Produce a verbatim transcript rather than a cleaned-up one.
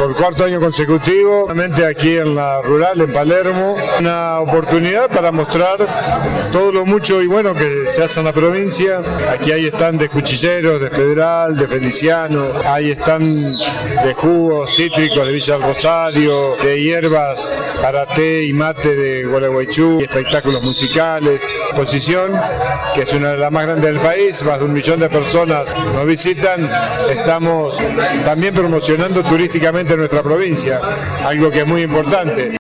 por cuarto año consecutivo, realmente aquí en la rural, en Palermo, una oportunidad para mostrar todo lo mucho y bueno que se hace en la provincia. Aquí hay stand de cuchilleros, de Federal, de Feliciano, hay stand de jugos cítricos de Villa del Rosario, de hierbas para té y mate de Gualeguaychú, espectáculos musicales, exposición que es una de las más grandes del país, más de un millón de personas nos visitan. Estamos también promocionando turísticamente nuestra provincia, algo que es muy importante.